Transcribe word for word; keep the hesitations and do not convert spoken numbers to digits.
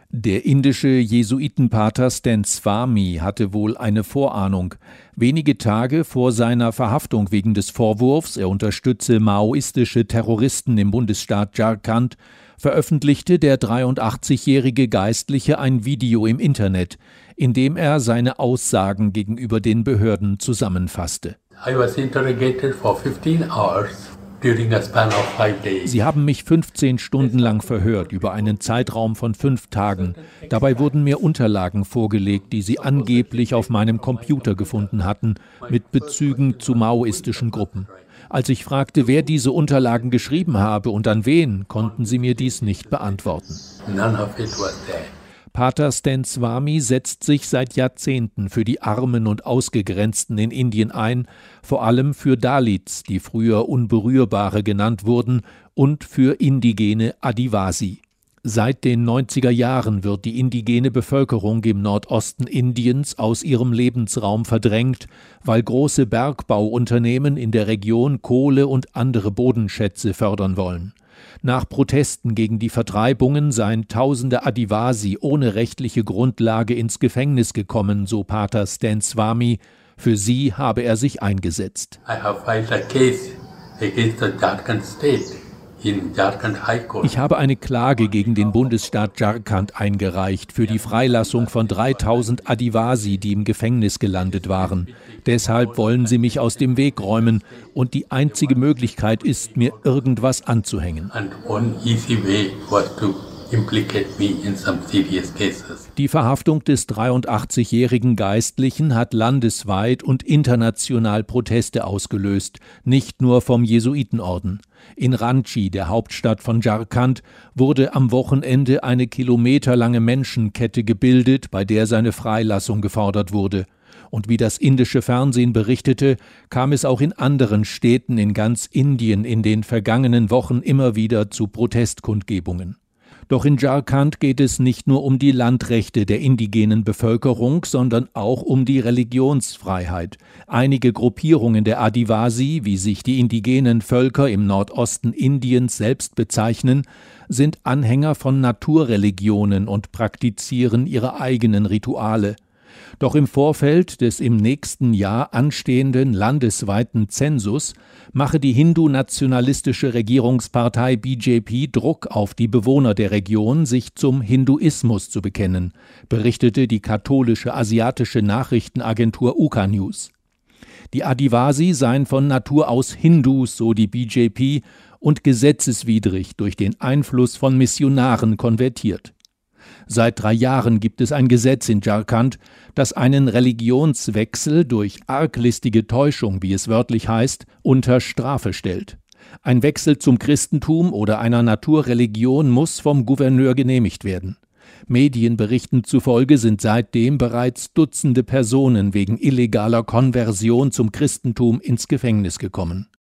Der indische Jesuitenpater Stan Swamy hatte wohl eine Vorahnung. Wenige Tage vor seiner Verhaftung wegen des Vorwurfs, er unterstütze maoistische Terroristen im Bundesstaat Jharkhand, veröffentlichte der dreiundachtzigjährige Geistliche ein Video im Internet, in dem er seine Aussagen gegenüber den Behörden zusammenfasste. I was interrogated for fifteen hours. Sie haben mich fünfzehn Stunden lang verhört, über einen Zeitraum von fünf Tagen. Dabei wurden mir Unterlagen vorgelegt, die sie angeblich auf meinem Computer gefunden hatten, mit Bezügen zu maoistischen Gruppen. Als ich fragte, wer diese Unterlagen geschrieben habe und an wen, konnten sie mir dies nicht beantworten. None of it was there. Pater Stan Swamy setzt sich seit Jahrzehnten für die Armen und Ausgegrenzten in Indien ein, vor allem für Dalits, die früher Unberührbare genannt wurden, und für indigene Adivasi. Seit den neunziger Jahren wird die indigene Bevölkerung im Nordosten Indiens aus ihrem Lebensraum verdrängt, weil große Bergbauunternehmen in der Region Kohle und andere Bodenschätze fördern wollen. Nach Protesten gegen die Vertreibungen seien tausende Adivasi ohne rechtliche Grundlage ins Gefängnis gekommen, so Pater Stan Swamy. Für sie habe er sich eingesetzt. I have filed a case against the Jharkhand state in Jharkhand High Court. Ich habe eine Klage gegen den Bundesstaat Jharkhand eingereicht für die Freilassung von dreitausend Adivasi, die im Gefängnis gelandet waren. Deshalb wollen sie mich aus dem Weg räumen und die einzige Möglichkeit ist, mir irgendwas anzuhängen. And one easy way was to implicate me in some serious cases. Die Verhaftung des dreiundachtzigjährigen Geistlichen hat landesweit und international Proteste ausgelöst, nicht nur vom Jesuitenorden. In Ranchi, der Hauptstadt von Jharkhand, wurde am Wochenende eine kilometerlange Menschenkette gebildet, bei der seine Freilassung gefordert wurde. Und wie das indische Fernsehen berichtete, kam es auch in anderen Städten in ganz Indien in den vergangenen Wochen immer wieder zu Protestkundgebungen. Doch in Jharkhand geht es nicht nur um die Landrechte der indigenen Bevölkerung, sondern auch um die Religionsfreiheit. Einige Gruppierungen der Adivasi, wie sich die indigenen Völker im Nordosten Indiens selbst bezeichnen, sind Anhänger von Naturreligionen und praktizieren ihre eigenen Rituale. Doch im Vorfeld des im nächsten Jahr anstehenden landesweiten Zensus mache die hindu-nationalistische Regierungspartei B J P Druck auf die Bewohner der Region, sich zum Hinduismus zu bekennen, berichtete die katholische asiatische Nachrichtenagentur Uka-News. Die Adivasi seien von Natur aus Hindus, so die B J P, und gesetzeswidrig durch den Einfluss von Missionaren konvertiert. Seit drei Jahren gibt es ein Gesetz in Jharkhand, das einen Religionswechsel durch arglistige Täuschung, wie es wörtlich heißt, unter Strafe stellt. Ein Wechsel zum Christentum oder einer Naturreligion muss vom Gouverneur genehmigt werden. Medienberichten zufolge sind seitdem bereits Dutzende Personen wegen illegaler Konversion zum Christentum ins Gefängnis gekommen.